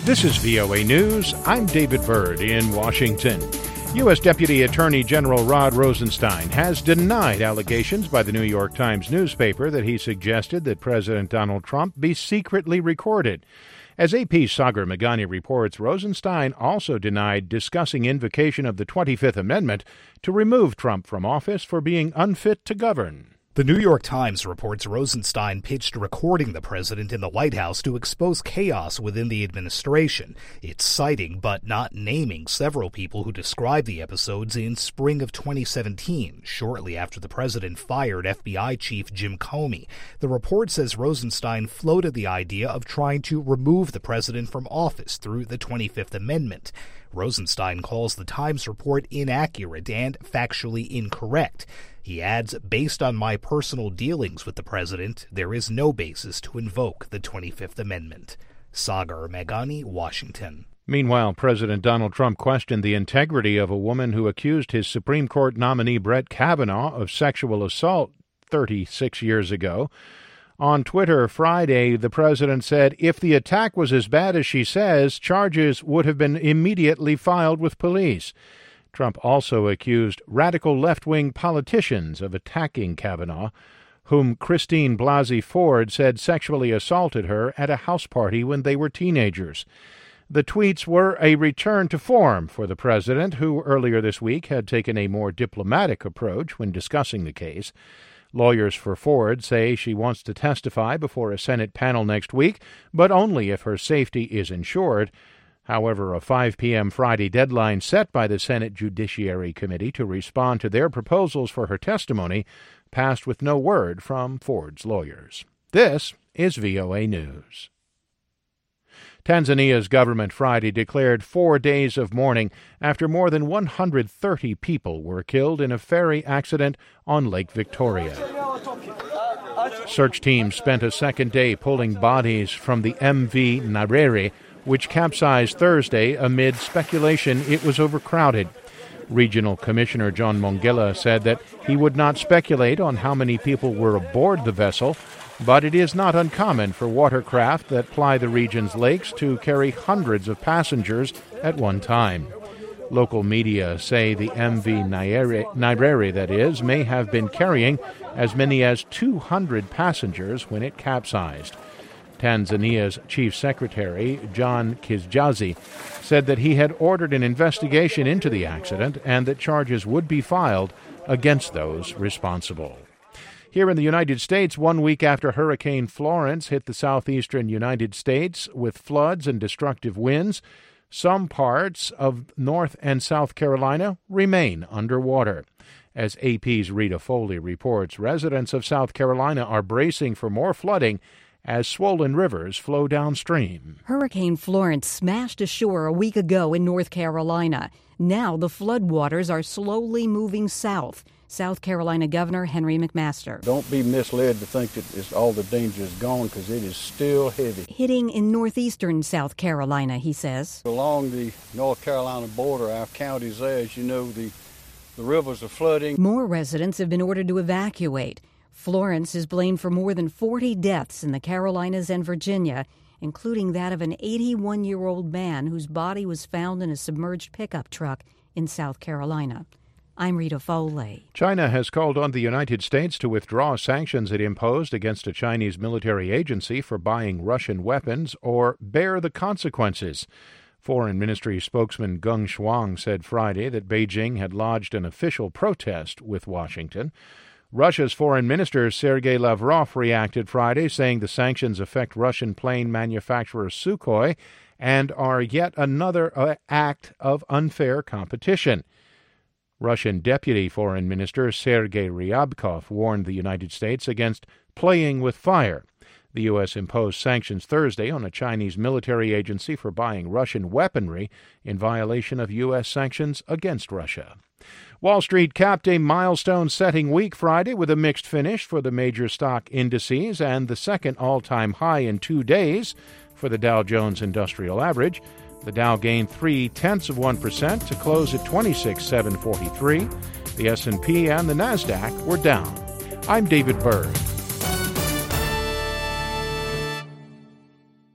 This is VOA News. I'm David Byrd in Washington. U.S. Deputy Attorney General Rod Rosenstein has denied allegations by the New York Times newspaper that he suggested that President Donald Trump be secretly recorded. As AP's Sagar Meghani reports, Rosenstein also denied discussing invocation of the 25th Amendment to remove Trump from office for being unfit to govern. The New York Times reports Rosenstein pitched recording the president in the White House to expose chaos within the administration. It's citing but not naming several people who described the episodes in spring of 2017, shortly after the president fired FBI Chief Jim Comey. The report says Rosenstein floated the idea of trying to remove the president from office through the 25th Amendment. Rosenstein calls the Times report inaccurate and factually incorrect. He adds, based on my personal dealings with the president, there is no basis to invoke the 25th Amendment. Sagar Meghani, Washington. Meanwhile, President Donald Trump questioned the integrity of a woman who accused his Supreme Court nominee Brett Kavanaugh of sexual assault 36 years ago. On Twitter Friday, the president said, if the attack was as bad as she says, charges would have been immediately filed with police. Trump also accused radical left-wing politicians of attacking Kavanaugh, whom Christine Blasey Ford said sexually assaulted her at a house party when they were teenagers. The tweets were a return to form for the president, who earlier this week had taken a more diplomatic approach when discussing the case. Lawyers for Ford say she wants to testify before a Senate panel next week, but only if her safety is ensured. However, a 5 p.m. Friday deadline set by the Senate Judiciary Committee to respond to their proposals for her testimony passed with no word from Ford's lawyers. This is VOA News. Tanzania's government Friday declared 4 days of mourning after more than 130 people were killed in a ferry accident on Lake Victoria. Search teams spent a second day pulling bodies from the MV Nyerere, which capsized Thursday amid speculation it was overcrowded. Regional Commissioner John Mongella said that he would not speculate on how many people were aboard the vessel, but it is not uncommon for watercraft that ply the region's lakes to carry hundreds of passengers at one time. Local media say the MV Nyerere, that is, may have been carrying as many as 200 passengers when it capsized. Tanzania's Chief Secretary, John Kizjazi, said that he had ordered an investigation into the accident and that charges would be filed against those responsible. Here in the United States, 1 week after Hurricane Florence hit the southeastern United States with floods and destructive winds, some parts of North and South Carolina remain underwater. As AP's Rita Foley reports, residents of South Carolina are bracing for more flooding as swollen rivers flow downstream. Hurricane Florence smashed ashore a week ago in North Carolina. Now the floodwaters are slowly moving south. South Carolina Governor Henry McMaster. Don't be misled to think that all the danger is gone, because it is still heavy. Hitting in northeastern South Carolina, he says. Along the North Carolina border, our counties there, as you know, the rivers are flooding. More residents have been ordered to evacuate. Florence is blamed for more than 40 deaths in the Carolinas and Virginia, including that of an 81-year-old man whose body was found in a submerged pickup truck in South Carolina. I'm Rita Foley. China has called on the United States to withdraw sanctions it imposed against a Chinese military agency for buying Russian weapons or bear the consequences. Foreign Ministry spokesman Geng Shuang said Friday that Beijing had lodged an official protest with Washington. Russia's Foreign Minister Sergei Lavrov reacted Friday, saying the sanctions affect Russian plane manufacturer Sukhoi and are yet another act of unfair competition. Russian Deputy Foreign Minister Sergei Ryabkov warned the United States against playing with fire. The U.S. imposed sanctions Thursday on a Chinese military agency for buying Russian weaponry in violation of U.S. sanctions against Russia. Wall Street capped a milestone-setting week Friday with a mixed finish for the major stock indices and the second all-time high in 2 days for the Dow Jones Industrial Average. The Dow gained 0.3% to close at 26,743. The S&P and the Nasdaq were down. I'm David Byrd.